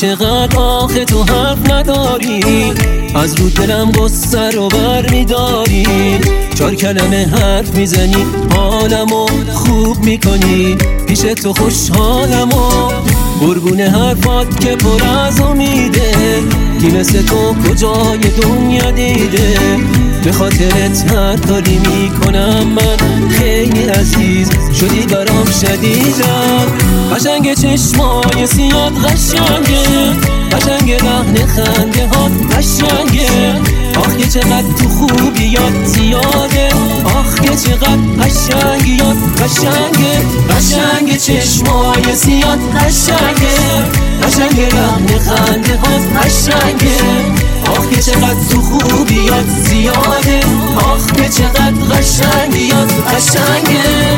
چقدر آخه تو حرف نداری، از رو دلم قصه رو بر میداری. 4 کلمه حرف میزنی حالمو خوب میکنی، پیش تو خوشحالمو قربون حرفات که پر از امیده. کی مثل تو کجای دنیا دیده، به خاطرت هر کاری میکنم من، خیلی عزیز شدی برام شدیدم. قشنگ چشمای سیاد قشنگه، قشنگ لحن خنده ها قشنگه. آخ که چقدر تو خوبی یاد زیاده، آخ که چقدر قشنگی یاد قشنگه. قشنگ چشمای سیاد قشنگه، قشنگ لحن خنده ها قشنگه. آخ که چقدر تو خوبی یاد زیاده، آخ که چقدر قشنگی یاد قشنگه.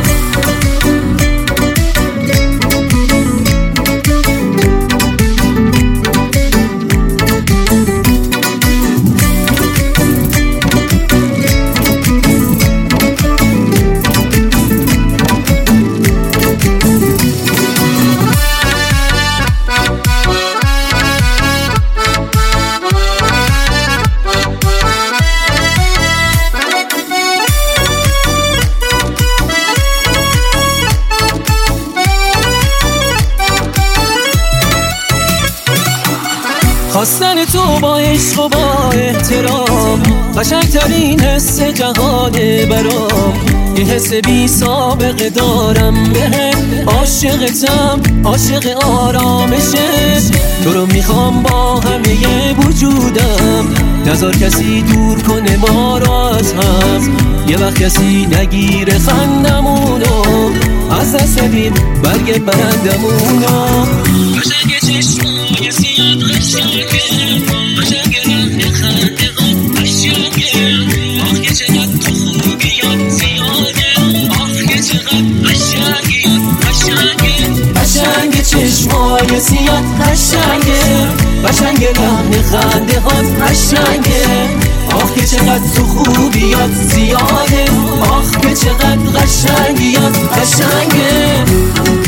خواستن تو با عشق و با احترام، قشنگترین حس جهانه برام. یه حس بی سابقه دارم بهت، عاشقتم عاشق آرامشت. تو رو میخوام با همه وجودم، نذار کسی دور کنه ما رو از هم. یه وقت کسی نگیره خندمونو، از دست بدیم برگ برندمونو. قشنگ چشمای سیاد قشنگه، قشنگ لحن خنده ها قشنگه. آخ که چقدر تو خوبی یاد زیاده، آخ که چقدر قشنگی یاد قشنگه. قشنگ چشمای سیاد قشنگه، قشنگ لحن خنده ها قشنگه. آخ که چقدر تو خوبی یاد زیاده، آخ که چقدر قشنگی یاد قشنگه.